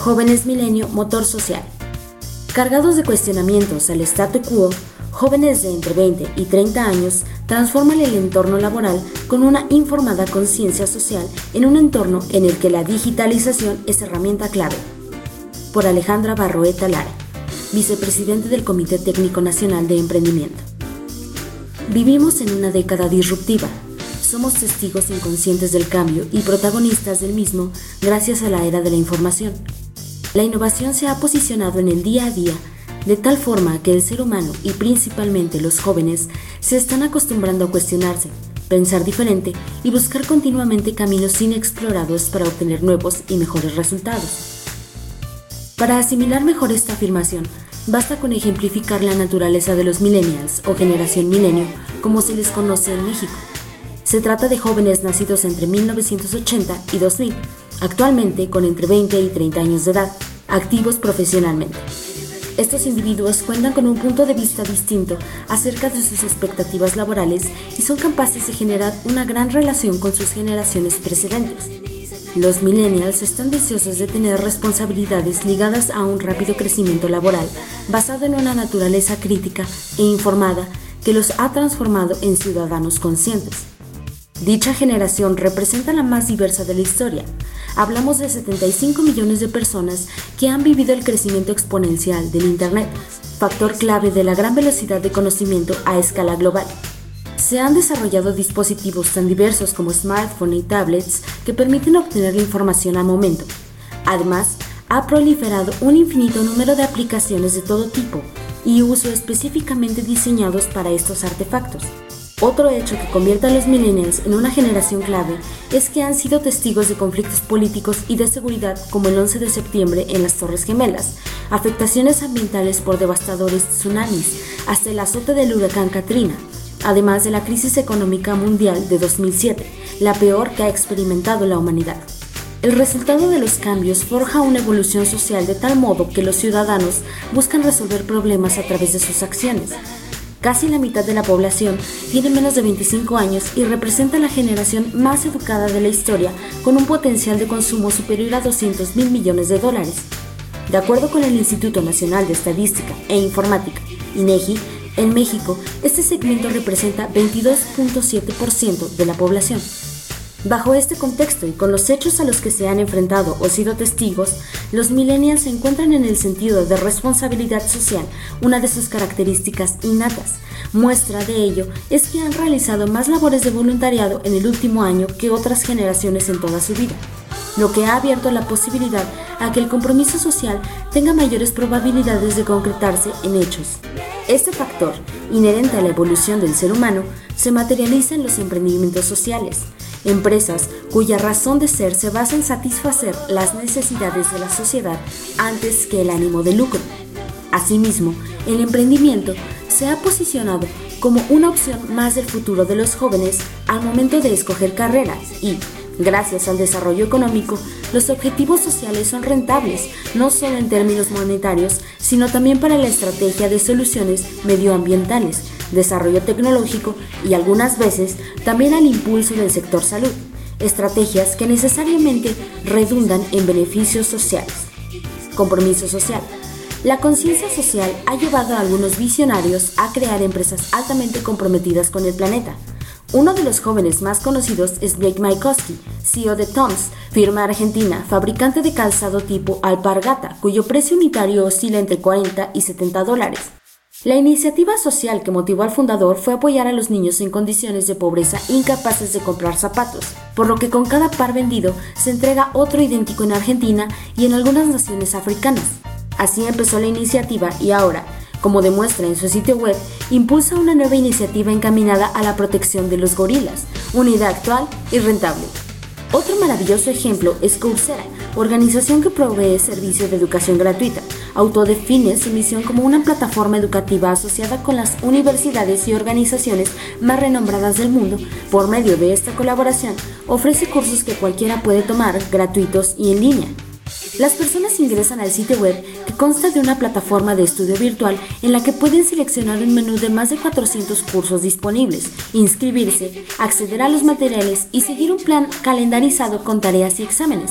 Jóvenes Milenio Motor Social. Cargados de cuestionamientos al statu quo, jóvenes de entre 20 y 30 años transforman el entorno laboral con una informada conciencia social en un entorno en el que la digitalización es herramienta clave. Por Alejandra Barroeta Lara, vicepresidente del Comité Técnico Nacional de Emprendimiento. Vivimos en una década disruptiva. Somos testigos inconscientes del cambio y protagonistas del mismo gracias a la era de la información. La innovación se ha posicionado en el día a día de tal forma que el ser humano y principalmente los jóvenes se están acostumbrando a cuestionarse, pensar diferente y buscar continuamente caminos inexplorados para obtener nuevos y mejores resultados. Para asimilar mejor esta afirmación, basta con ejemplificar la naturaleza de los millennials o generación milenio, como se les conoce en México. Se trata de jóvenes nacidos entre 1980 y 2000, actualmente con entre 20 y 30 años de edad, activos profesionalmente. Estos individuos cuentan con un punto de vista distinto acerca de sus expectativas laborales y son capaces de generar una gran relación con sus generaciones precedentes. Los millennials están deseosos de tener responsabilidades ligadas a un rápido crecimiento laboral basado en una naturaleza crítica e informada que los ha transformado en ciudadanos conscientes. Dicha generación representa la más diversa de la historia. Hablamos de 75 millones de personas que han vivido el crecimiento exponencial del Internet, factor clave de la gran velocidad de conocimiento a escala global. Se han desarrollado dispositivos tan diversos como smartphones y tablets que permiten obtener la información al momento. Además, ha proliferado un infinito número de aplicaciones de todo tipo y uso específicamente diseñados para estos artefactos. Otro hecho que convierte a los millennials en una generación clave es que han sido testigos de conflictos políticos y de seguridad como el 11 de septiembre en las Torres Gemelas, afectaciones ambientales por devastadores tsunamis, hasta el azote del huracán Katrina, además de la crisis económica mundial de 2007, la peor que ha experimentado la humanidad. El resultado de los cambios forja una evolución social de tal modo que los ciudadanos buscan resolver problemas a través de sus acciones. Casi la mitad de la población tiene menos de 25 años y representa la generación más educada de la historia, con un potencial de consumo superior a 200.000 millones de dólares. De acuerdo con el Instituto Nacional de Estadística e Informática, INEGI, en México, este segmento representa 22.7% de la población. Bajo este contexto y con los hechos a los que se han enfrentado o sido testigos, los millennials se encuentran en el sentido de responsabilidad social, una de sus características innatas. Muestra de ello es que han realizado más labores de voluntariado en el último año que otras generaciones en toda su vida, lo que ha abierto la posibilidad a que el compromiso social tenga mayores probabilidades de concretarse en hechos. Este factor, inherente a la evolución del ser humano, se materializa en los emprendimientos sociales, empresas cuya razón de ser se basa en satisfacer las necesidades de la sociedad antes que el ánimo de lucro. Asimismo, el emprendimiento se ha posicionado como una opción más del futuro de los jóvenes al momento de escoger carreras y, gracias al desarrollo económico, los objetivos sociales son rentables, no solo en términos monetarios, sino también para la estrategia de soluciones medioambientales, desarrollo tecnológico y algunas veces también al impulso del sector salud, estrategias que necesariamente redundan en beneficios sociales. Compromiso social. La conciencia social ha llevado a algunos visionarios a crear empresas altamente comprometidas con el planeta. Uno de los jóvenes más conocidos es Blake Mycoskie, CEO de Toms, firma argentina, fabricante de calzado tipo alpargata, cuyo precio unitario oscila entre 40 y 70 dólares. La iniciativa social que motivó al fundador fue apoyar a los niños en condiciones de pobreza incapaces de comprar zapatos, por lo que con cada par vendido se entrega otro idéntico en Argentina y en algunas naciones africanas. Así empezó la iniciativa y ahora, como demuestra en su sitio web, impulsa una nueva iniciativa encaminada a la protección de los gorilas, una idea actual y rentable. Otro maravilloso ejemplo es Coursera, organización que provee servicios de educación gratuita. Autodefine su misión como una plataforma educativa asociada con las universidades y organizaciones más renombradas del mundo. Por medio de esta colaboración, ofrece cursos que cualquiera puede tomar, gratuitos y en línea. Las personas ingresan al sitio web que consta de una plataforma de estudio virtual en la que pueden seleccionar un menú de más de 400 cursos disponibles, inscribirse, acceder a los materiales y seguir un plan calendarizado con tareas y exámenes.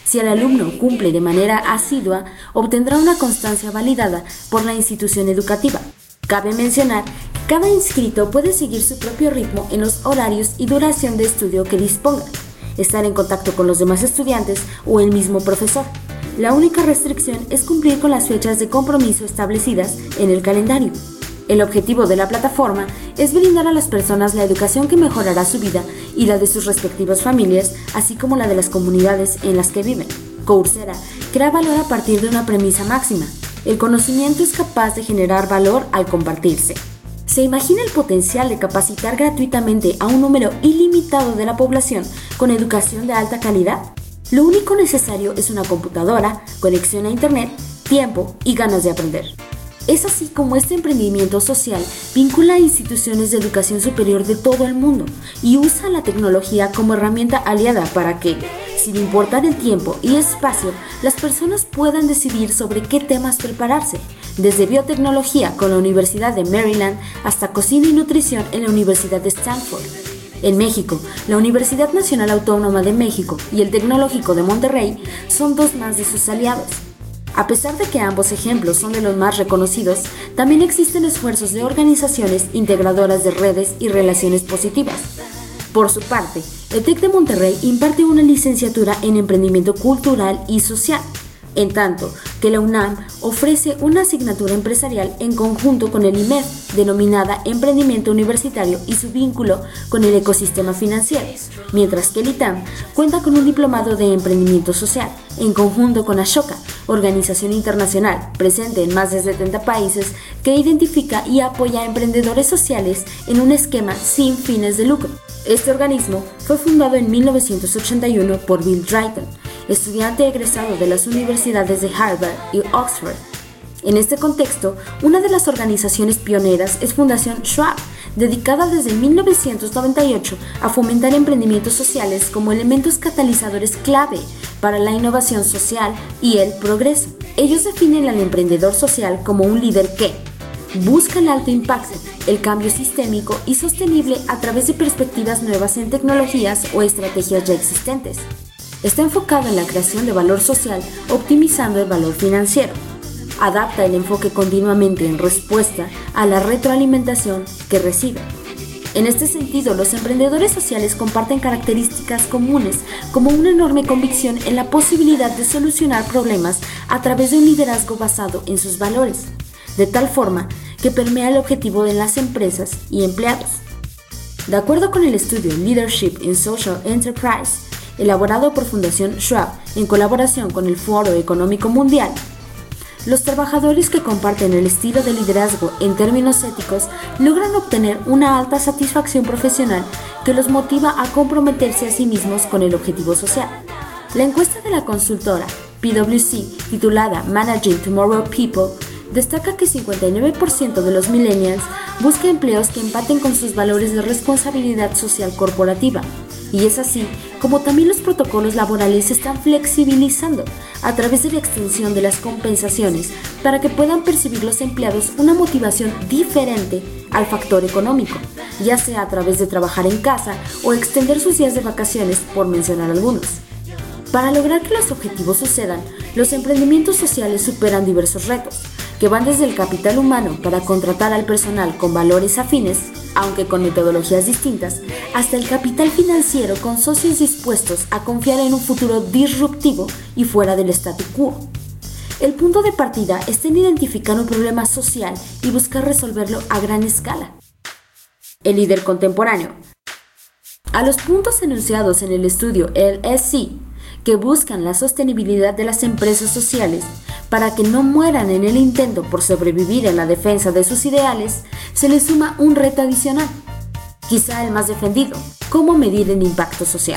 Si el alumno cumple de manera asidua, obtendrá una constancia validada por la institución educativa. Cabe mencionar que cada inscrito puede seguir su propio ritmo en los horarios y duración de estudio que disponga, estar en contacto con los demás estudiantes o el mismo profesor. La única restricción es cumplir con las fechas de compromiso establecidas en el calendario. El objetivo de la plataforma es brindar a las personas la educación que mejorará su vida y la de sus respectivas familias, así como la de las comunidades en las que viven. Coursera crea valor a partir de una premisa máxima: el conocimiento es capaz de generar valor al compartirse. ¿Se imagina el potencial de capacitar gratuitamente a un número ilimitado de la población con educación de alta calidad? Lo único necesario es una computadora, conexión a internet, tiempo y ganas de aprender. Es así como este emprendimiento social vincula a instituciones de educación superior de todo el mundo y usa la tecnología como herramienta aliada para que, sin importar el tiempo y espacio, las personas puedan decidir sobre qué temas prepararse, desde biotecnología con la Universidad de Maryland hasta cocina y nutrición en la Universidad de Stanford. En México, la Universidad Nacional Autónoma de México y el Tecnológico de Monterrey son dos más de sus aliados. A pesar de que ambos ejemplos son de los más reconocidos, también existen esfuerzos de organizaciones integradoras de redes y relaciones positivas. Por su parte, el TEC de Monterrey imparte una licenciatura en emprendimiento cultural y social, en tanto que la UNAM ofrece una asignatura empresarial en conjunto con el IMED, denominada Emprendimiento Universitario y su vínculo con el ecosistema financiero, mientras que el ITAM cuenta con un diplomado de emprendimiento social, en conjunto con Ashoka, organización internacional presente en más de 70 países que identifica y apoya a emprendedores sociales en un esquema sin fines de lucro. Este organismo fue fundado en 1981 por Bill Drayton, estudiante egresado de las universidades de Harvard y Oxford. En este contexto, una de las organizaciones pioneras es Fundación Schwab, dedicada desde 1998 a fomentar emprendimientos sociales como elementos catalizadores clave para la innovación social y el progreso. Ellos definen al emprendedor social como un líder que busca el alto impacto, el cambio sistémico y sostenible a través de perspectivas nuevas en tecnologías o estrategias ya existentes. Está enfocado en la creación de valor social, optimizando el valor financiero. Adapta el enfoque continuamente en respuesta a la retroalimentación que recibe. En este sentido, los emprendedores sociales comparten características comunes, como una enorme convicción en la posibilidad de solucionar problemas a través de un liderazgo basado en sus valores, de tal forma que permea el objetivo de las empresas y empleados. De acuerdo con el estudio Leadership in Social Enterprise, elaborado por Fundación Schwab en colaboración con el Foro Económico Mundial, los trabajadores que comparten el estilo de liderazgo en términos éticos logran obtener una alta satisfacción profesional que los motiva a comprometerse a sí mismos con el objetivo social. La encuesta de la consultora PwC, titulada Managing Tomorrow People, destaca que 59% de los millennials busca empleos que empaten con sus valores de responsabilidad social corporativa. Y es así como también los protocolos laborales se están flexibilizando a través de la extensión de las compensaciones para que puedan percibir los empleados una motivación diferente al factor económico, ya sea a través de trabajar en casa o extender sus días de vacaciones, por mencionar algunos. Para lograr que los objetivos sucedan, los emprendimientos sociales superan diversos retos, que van desde el capital humano para contratar al personal con valores afines, aunque con metodologías distintas, hasta el capital financiero con socios dispuestos a confiar en un futuro disruptivo y fuera del statu quo. El punto de partida está en identificar un problema social y buscar resolverlo a gran escala. El líder contemporáneo. A los puntos enunciados en el estudio LSC, que buscan la sostenibilidad de las empresas sociales para que no mueran en el intento por sobrevivir en la defensa de sus ideales, se le suma un reto adicional, quizá el más defendido: cómo medir el impacto social.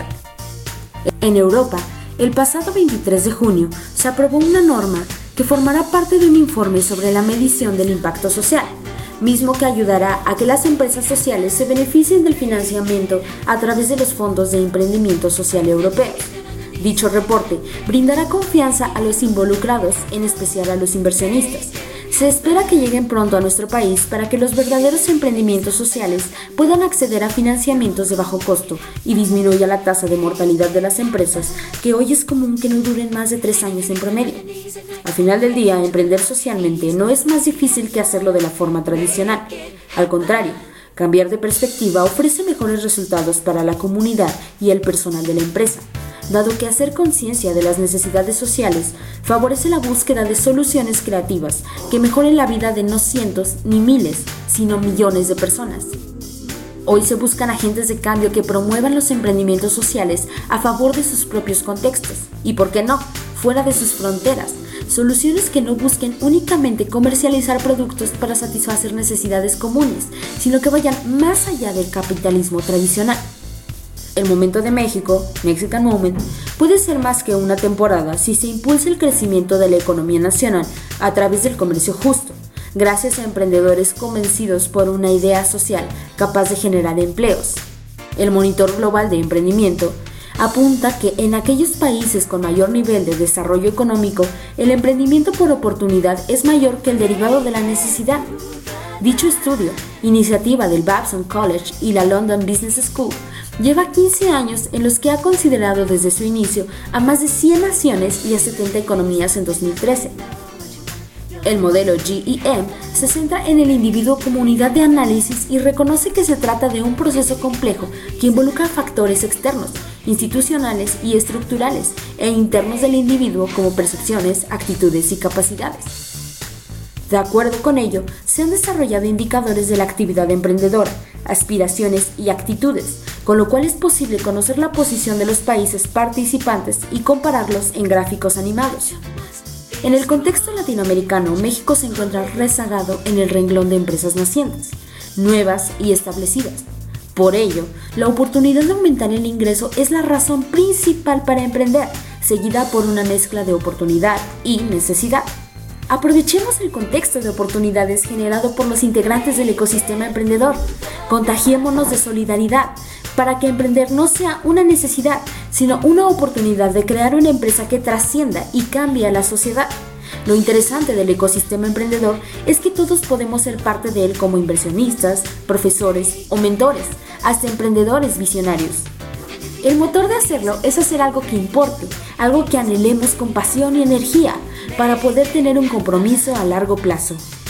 En Europa, el pasado 23 de junio se aprobó una norma que formará parte de un informe sobre la medición del impacto social, mismo que ayudará a que las empresas sociales se beneficien del financiamiento a través de los fondos de emprendimiento social europeos. Dicho reporte brindará confianza a los involucrados, en especial a los inversionistas, Se espera que lleguen pronto a nuestro país para que los verdaderos emprendimientos sociales puedan acceder a financiamientos de bajo costo y disminuya la tasa de mortalidad de las empresas, que hoy es común que no duren más de 3 años en promedio. Al final del día, emprender socialmente no es más difícil que hacerlo de la forma tradicional. Al contrario, cambiar de perspectiva ofrece mejores resultados para la comunidad y el personal de la empresa, dado que hacer conciencia de las necesidades sociales favorece la búsqueda de soluciones creativas que mejoren la vida de no cientos ni miles, sino millones de personas. Hoy se buscan agentes de cambio que promuevan los emprendimientos sociales a favor de sus propios contextos y, ¿por qué no?, fuera de sus fronteras. Soluciones que no busquen únicamente comercializar productos para satisfacer necesidades comunes, sino que vayan más allá del capitalismo tradicional. El momento de México, Mexican Moment, puede ser más que una temporada si se impulsa el crecimiento de la economía nacional a través del comercio justo, gracias a emprendedores convencidos por una idea social capaz de generar empleos. El Monitor Global de Emprendimiento apunta que en aquellos países con mayor nivel de desarrollo económico, el emprendimiento por oportunidad es mayor que el derivado de la necesidad. Dicho estudio, iniciativa del Babson College y la London Business School, lleva 15 años en los que ha considerado desde su inicio a más de 100 naciones y a 70 economías en 2013. El modelo GEM se centra en el individuo como unidad de análisis y reconoce que se trata de un proceso complejo que involucra factores externos, institucionales y estructurales, e internos del individuo como percepciones, actitudes y capacidades. De acuerdo con ello, se han desarrollado indicadores de la actividad emprendedora, aspiraciones y actitudes, con lo cual es posible conocer la posición de los países participantes y compararlos en gráficos animados. En el contexto latinoamericano, México se encuentra rezagado en el renglón de empresas nacientes, nuevas y establecidas. Por ello, la oportunidad de aumentar el ingreso es la razón principal para emprender, seguida por una mezcla de oportunidad y necesidad. Aprovechemos el contexto de oportunidades generado por los integrantes del ecosistema emprendedor. Contagiémonos de solidaridad para que emprender no sea una necesidad, sino una oportunidad de crear una empresa que trascienda y cambie a la sociedad. Lo interesante del ecosistema emprendedor es que todos podemos ser parte de él como inversionistas, profesores o mentores, hasta emprendedores visionarios. El motor de hacerlo es hacer algo que importe, algo que anhelemos con pasión y energía, para poder tener un compromiso a largo plazo.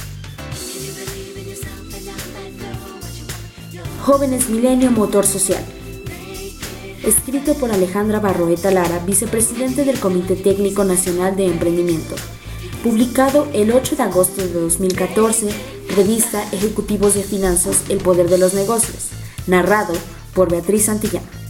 Jóvenes Milenio Motor Social. Escrito por Alejandra Barroeta Lara, vicepresidente del Comité Técnico Nacional de Emprendimiento. Publicado el 8 de agosto de 2014, revista Ejecutivos de Finanzas, El Poder de los Negocios. Narrado por Beatriz Santillán.